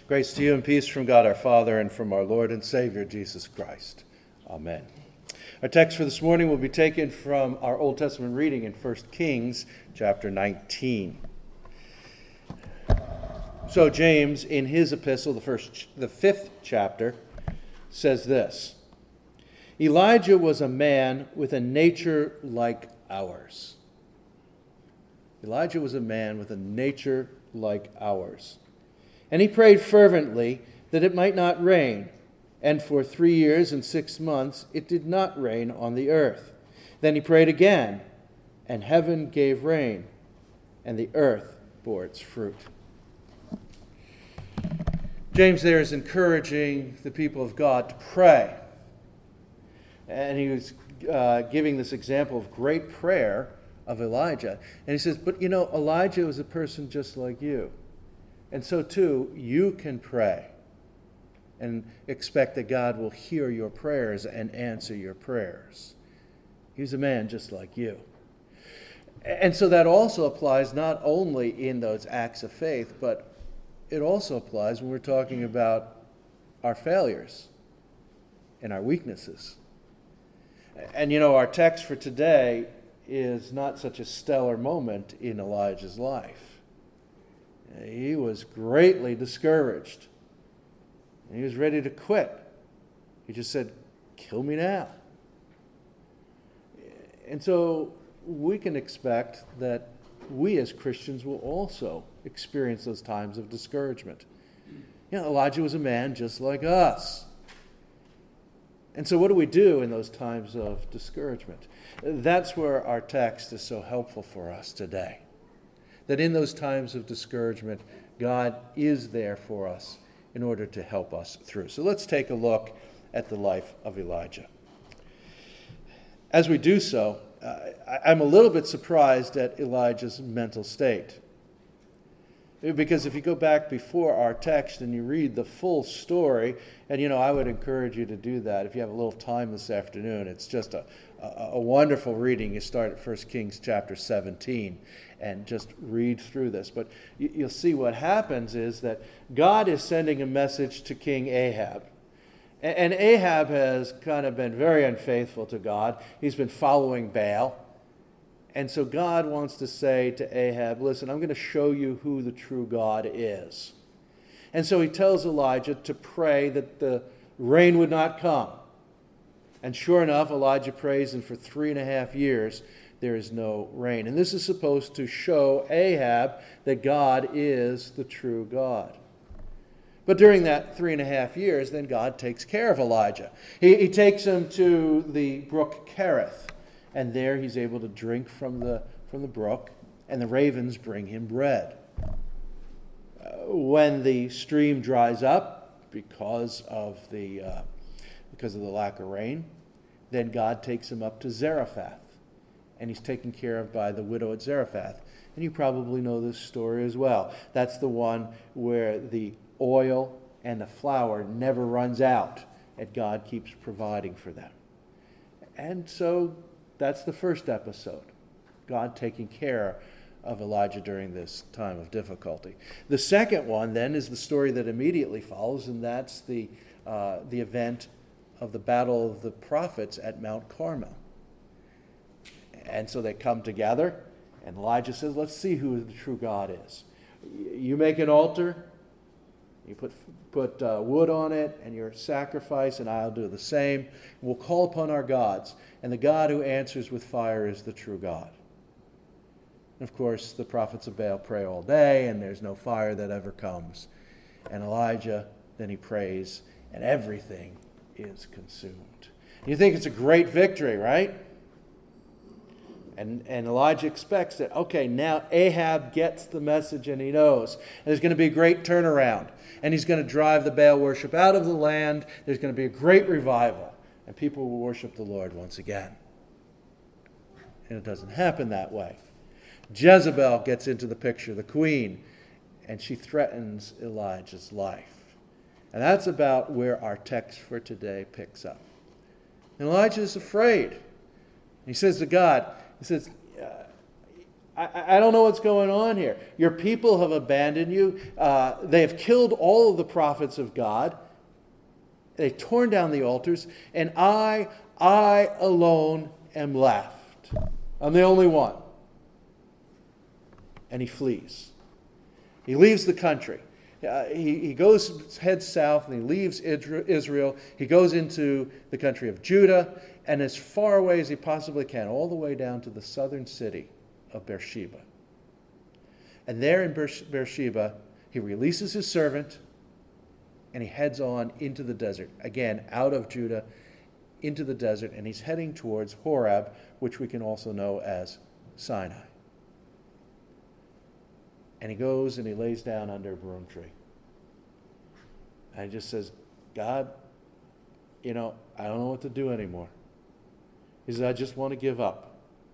Grace to you and peace from God our Father and from our Lord and Savior Jesus Christ. Amen. Our text for this morning will be taken from our Old Testament reading in 1 Kings chapter 19. So James, in his epistle, the fifth chapter, says this: Elijah was a man with a nature like ours. Elijah was a man with a nature like ours. And he prayed fervently that it might not rain. And for 3 years and 6 months it did not rain on the earth. Then he prayed again, and heaven gave rain, and the earth bore its fruit. James there is encouraging the people of God to pray. And he was giving this example of great prayer of Elijah. And he says, but Elijah was a person just like you. And so too, you can pray and expect that God will hear your prayers and answer your prayers. He's a man just like you. And so that also applies not only in those acts of faith, but it also applies when we're talking about our failures and our weaknesses. And our text for today is not such a stellar moment in Elijah's life. He was greatly discouraged. And he was ready to quit. He just said, kill me now. And so we can expect that we as Christians will also experience those times of discouragement. Elijah was a man just like us. And so what do we do in those times of discouragement? That's where our text is so helpful for us today. That in those times of discouragement, God is there for us in order to help us through. So let's take a look at the life of Elijah. As we do so, I'm a little bit surprised at Elijah's mental state. Because if you go back before our text and you read the full story, and I would encourage you to do that if you have a little time this afternoon. It's just a wonderful reading. You start at 1 Kings chapter 17 and just read through this. But you'll see what happens is that God is sending a message to King Ahab. And Ahab has kind of been very unfaithful to God. He's been following Baal. And so God wants to say to Ahab, listen, I'm going to show you who the true God is. And so he tells Elijah to pray that the rain would not come. And sure enough, Elijah prays, and for 3.5 years, there is no rain. And this is supposed to show Ahab that God is the true God. But during that 3.5 years, then God takes care of Elijah. He takes him to the brook Kerith. And there he's able to drink from the brook, and the ravens bring him bread. When the stream dries up because of the lack of rain, then God takes him up to Zarephath, and he's taken care of by the widow at Zarephath. And you probably know this story as well. That's the one where the oil and the flour never runs out, and God keeps providing for them. And so that's the first episode, God taking care of Elijah during this time of difficulty. The second one, then, is the story that immediately follows, and that's the event of the battle of the prophets at Mount Carmel. And so they come together, and Elijah says, let's see who the true God is. You make an altar, you put wood on it and your sacrifice, and I'll do the same. We'll call upon our gods, and the God who answers with fire is the true God. And of course, the prophets of Baal pray all day, and there's no fire that ever comes. And Elijah, then he prays, and everything is consumed. You think it's a great victory, right? And Elijah expects that, okay, now Ahab gets the message and he knows. And there's going to be a great turnaround. And he's going to drive the Baal worship out of the land. There's going to be a great revival. And people will worship the Lord once again. And it doesn't happen that way. Jezebel gets into the picture, the queen, and she threatens Elijah's life. And that's about where our text for today picks up. And Elijah is afraid. He says to God, he says, I don't know what's going on here. Your people have abandoned you. They have killed all of the prophets of God. They've torn down the altars. And I alone am left. I'm the only one. And he flees. He leaves the country. He heads south, and he leaves Israel. He goes into the country of Judah, and as far away as he possibly can, all the way down to the southern city of Beersheba. And there in Beersheba, he releases his servant, and he heads on into the desert. Again, out of Judah, into the desert, and he's heading towards Horeb, which we can also know as Sinai. And he goes and he lays down under a broom tree. And he just says, God, I don't know what to do anymore. He says, I just want to give up.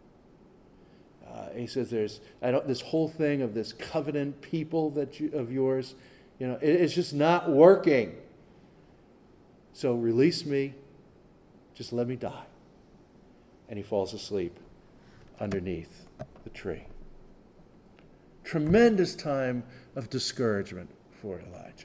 He says, this whole thing of this covenant people of yours, it's just not working. So release me. Just let me die. And he falls asleep underneath the tree. Tremendous time of discouragement for Elijah.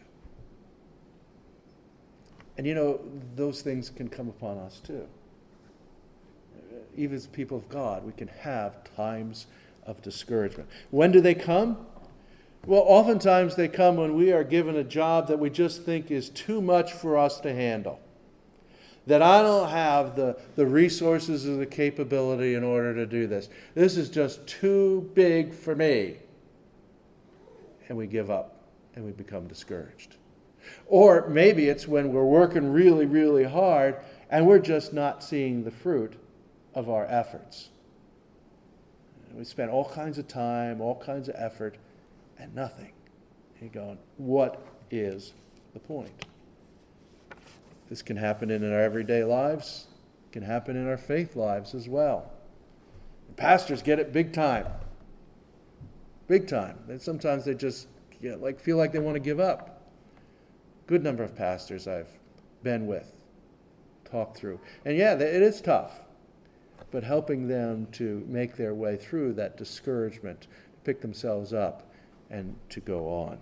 And those things can come upon us too. Even as people of God, we can have times of discouragement. When do they come? Well, oftentimes they come when we are given a job that we just think is too much for us to handle. That I don't have the resources or the capability in order to do this. This is just too big for me. And we give up and we become discouraged. Or maybe it's when we're working really, really hard and we're just not seeing the fruit of our efforts. We spend all kinds of time, all kinds of effort, and nothing. And you're going, what is the point? This can happen in our everyday lives. It can happen in our faith lives as well. And pastors get it big time. Big time. And sometimes they just feel like they want to give up. Good number of pastors I've been with, talked through. And it is tough. But helping them to make their way through that discouragement, to pick themselves up, and to go on.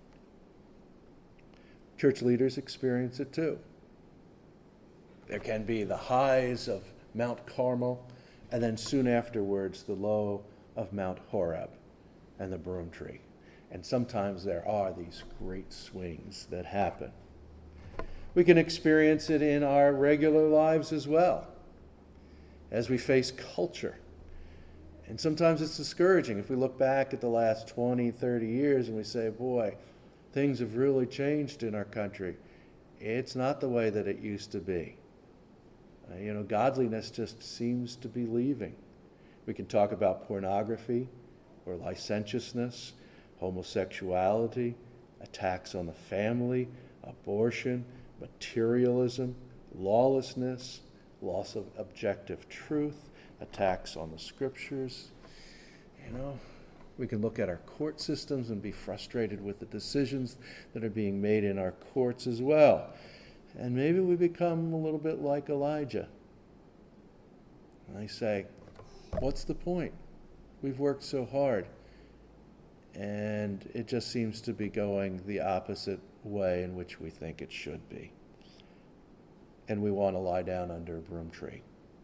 Church leaders experience it too. There can be the highs of Mount Carmel, and then soon afterwards the low of Mount Horeb and the broom tree. And sometimes there are these great swings that happen. We can experience it in our regular lives as well, as we face culture. And sometimes it's discouraging if we look back at the last 20, 30 years and we say, boy, things have really changed in our country. It's not the way that it used to be. Godliness just seems to be leaving. We can talk about pornography or licentiousness, homosexuality, attacks on the family, abortion, materialism, lawlessness, loss of objective truth, attacks on the scriptures. We can look at our court systems and be frustrated with the decisions that are being made in our courts as well. And maybe we become a little bit like Elijah. And I say, what's the point? We've worked so hard. And it just seems to be going the opposite way in which we think it should be. And we want to lie down under a broom tree.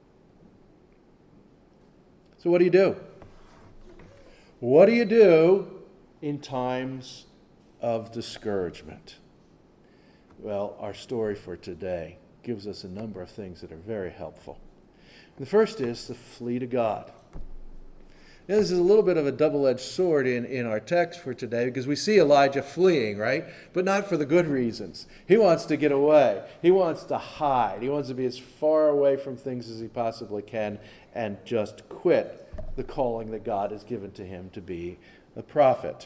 So what do you do? What do you do in times of discouragement? Well, our story for today gives us a number of things that are very helpful. The first is to flee to God. Now, this is a little bit of a double-edged sword in our text for today because we see Elijah fleeing, right? But not for the good reasons. He wants to get away. He wants to hide. He wants to be as far away from things as he possibly can and just quit the calling that God has given to him to be a prophet.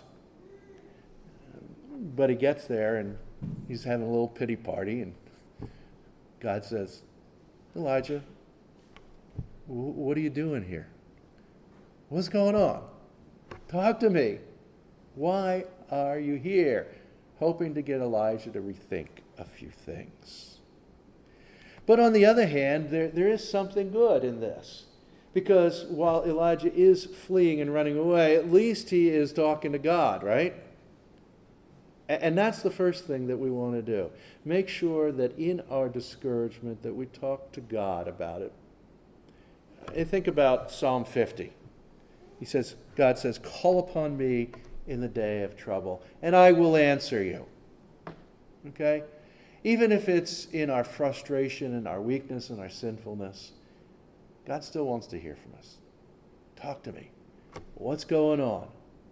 But he gets there and he's having a little pity party, and God says, Elijah, what are you doing here? What's going on? Talk to me. Why are you here? Hoping to get Elijah to rethink a few things. But on the other hand, there is something good in this. Because while Elijah is fleeing and running away, at least he is talking to God, right? And that's the first thing that we want to do. Make sure that in our discouragement that we talk to God about it. And think about Psalm 50. God says, call upon me in the day of trouble, and I will answer you. Okay? Even if it's in our frustration and our weakness and our sinfulness, God still wants to hear from us. Talk to me. What's going on?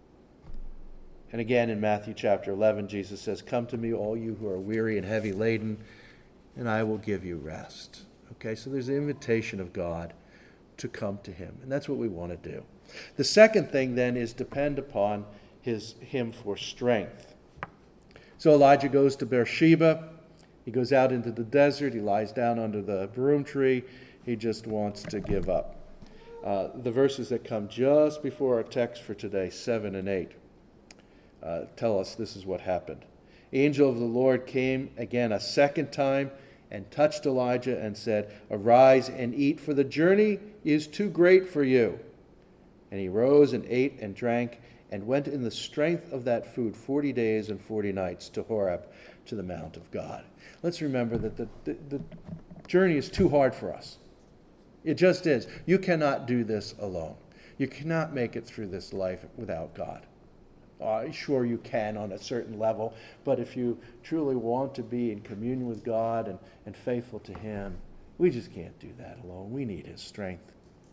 And again in Matthew chapter 11, Jesus says, come to me, all you who are weary and heavy laden, and I will give you rest. Okay, so there's an invitation of God to come to him, and that's what we want to do. The second thing then is depend upon him for strength. So Elijah goes to Beersheba. He goes out into the desert. He lies down under the broom tree. He just wants to give up. The verses that come just before our text for today, 7 and 8, tell us this is what happened. The angel of the Lord came again a second time and touched Elijah and said, arise and eat, for the journey is too great for you. And he rose and ate and drank and went in the strength of that food 40 days and 40 nights to Horeb, to the mount of God. Let's remember that the journey is too hard for us. It just is. You cannot do this alone. You cannot make it through this life without God. Sure, you can on a certain level, but if you truly want to be in communion with God and faithful to him, we just can't do that alone. We need his strength.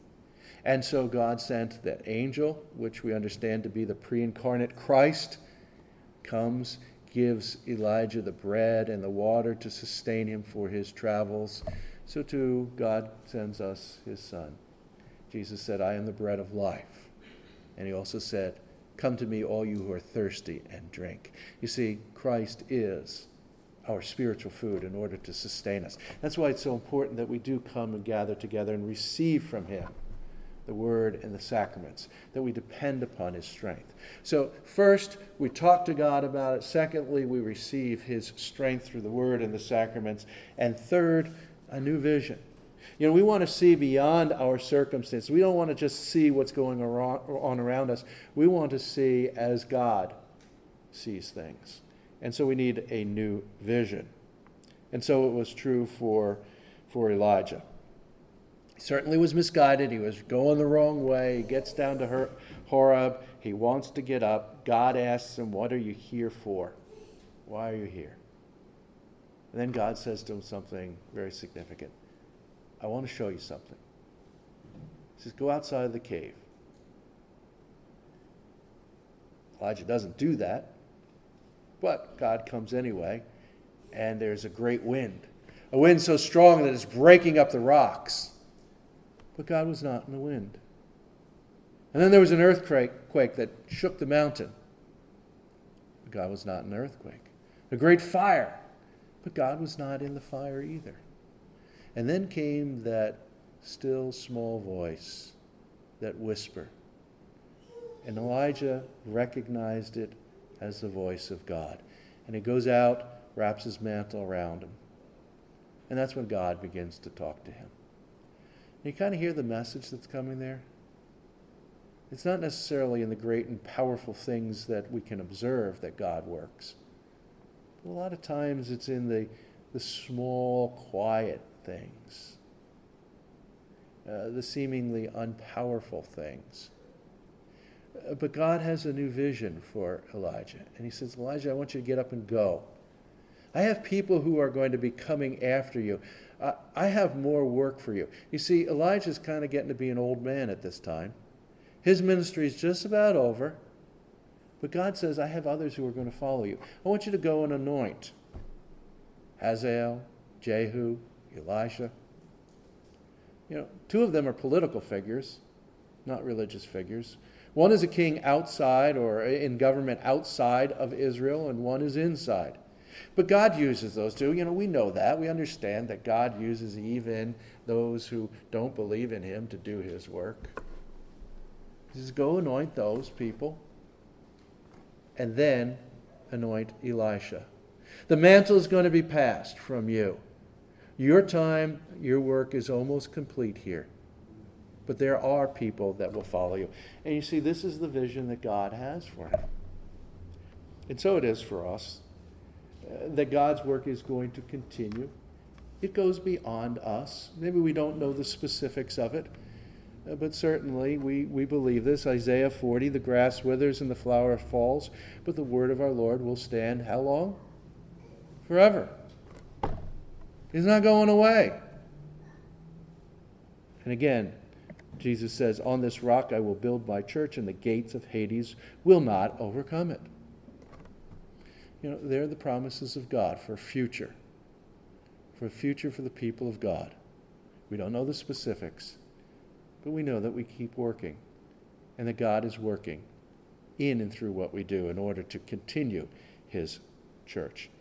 And so God sent that angel, which we understand to be the pre-incarnate Christ, comes, gives Elijah the bread and the water to sustain him for his travels. So too, God sends us his Son. Jesus said, I am the bread of life. And he also said, come to me, all you who are thirsty, and drink. You see, Christ is our spiritual food in order to sustain us. That's why it's so important that we do come and gather together and receive from him the word and the sacraments, that we depend upon his strength. So first, we talk to God about it. Secondly, we receive his strength through the word and the sacraments. And third, a new vision. We want to see beyond our circumstances. We don't want to just see what's going on around us. We want to see as God sees things. And so we need a new vision. And so it was true for Elijah. He certainly was misguided. He was going the wrong way. He gets down to Horeb. He wants to get up. God asks him, what are you here for? Why are you here? And then God says to him something very significant. I want to show you something. He says, go outside of the cave. Elijah doesn't do that, but God comes anyway, and there's a great wind. A wind so strong that it's breaking up the rocks. But God was not in the wind. And then there was an earthquake that shook the mountain. But God was not in the earthquake. A great fire. But God was not in the fire either. And then came that still small voice, that whisper. And Elijah recognized it as the voice of God. And he goes out, wraps his mantle around him. And that's when God begins to talk to him. And you kind of hear the message that's coming there. It's not necessarily in the great and powerful things that we can observe that God works. But a lot of times it's in the small, quiet things, the seemingly unpowerful things. But God has a new vision for Elijah. And he says, Elijah, I want you to get up and go. I have people who are going to be coming after you. I have more work for you. You see, Elijah's kind of getting to be an old man at this time. His ministry is just about over. But God says, I have others who are going to follow you. I want you to go and anoint Hazael, Jehu, Elisha. Two of them are political figures, not religious figures. One is a king outside or in government outside of Israel, and one is inside. But God uses those two. We know that. We understand that God uses even those who don't believe in him to do his work. He says, go anoint those people, and then anoint Elisha. The mantle is going to be passed from you. Your time, your work is almost complete here. but there are people that will follow you. And you see, this is the vision that God has for him. And so it is for us, that God's work is going to continue. It goes beyond us. Maybe we don't know the specifics of it, but certainly we believe this. Isaiah 40, the grass withers and the flower falls, but the word of our Lord will stand how long? Forever. It's not going away. And again, Jesus says, on this rock I will build my church, and the gates of Hades will not overcome it. You know, they're the promises of God for a future for the people of God. We don't know the specifics, but we know that we keep working, and that God is working in and through what we do in order to continue his church.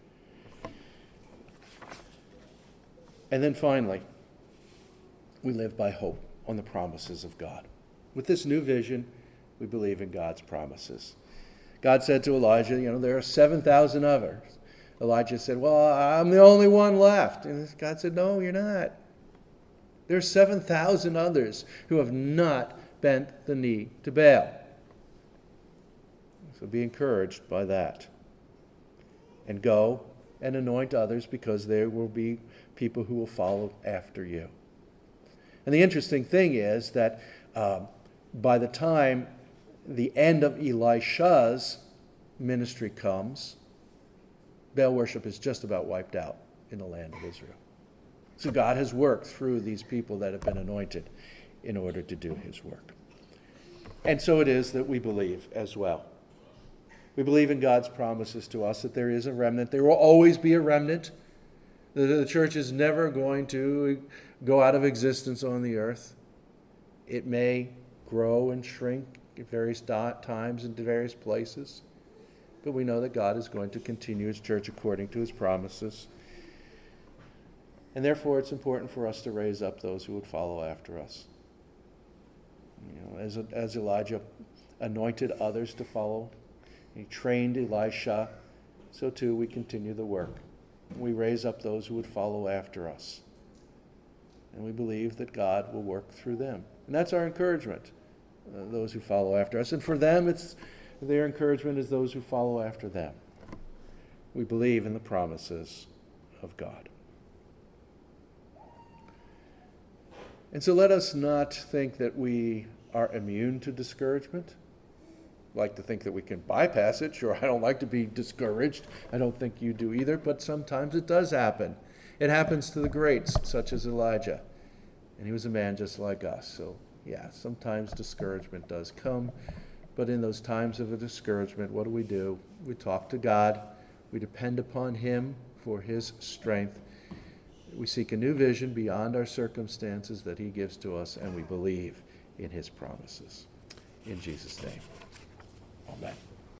And then finally, we live by hope on the promises of God. With this new vision, we believe in God's promises. God said to Elijah, there are 7,000 others. Elijah said, well, I'm the only one left. And God said, no, you're not. There are 7,000 others who have not bent the knee to Baal. So be encouraged by that. And go and anoint others, because there will be people who will follow after you. And the interesting thing is that by the time the end of Elisha's ministry comes, Baal worship is just about wiped out in the land of Israel. So God has worked through these people that have been anointed in order to do his work. And so it is that we believe as well. We believe in God's promises to us that there is a remnant. There will always be a remnant. The church is never going to go out of existence on the earth. It may grow and shrink at various times and to various places, but we know that God is going to continue his church according to his promises. And therefore, it's important for us to raise up those who would follow after us. As Elijah anointed others to follow, he trained Elisha, so too we continue the work. We raise up those who would follow after us. And we believe that God will work through them. And that's our encouragement, those who follow after us. And for them, their encouragement is those who follow after them. We believe in the promises of God. And so let us not think that we are immune to discouragement. I like to think that we can bypass it. Sure, I don't like to be discouraged. I don't think you do either, but sometimes it does happen. It happens to the greats, such as Elijah. And he was a man just like us. So, yeah, sometimes discouragement does come. But in those times of a discouragement, what do? We talk to God. We depend upon him for his strength. We seek a new vision beyond our circumstances that he gives to us, and we believe in his promises. In Jesus' name, amen.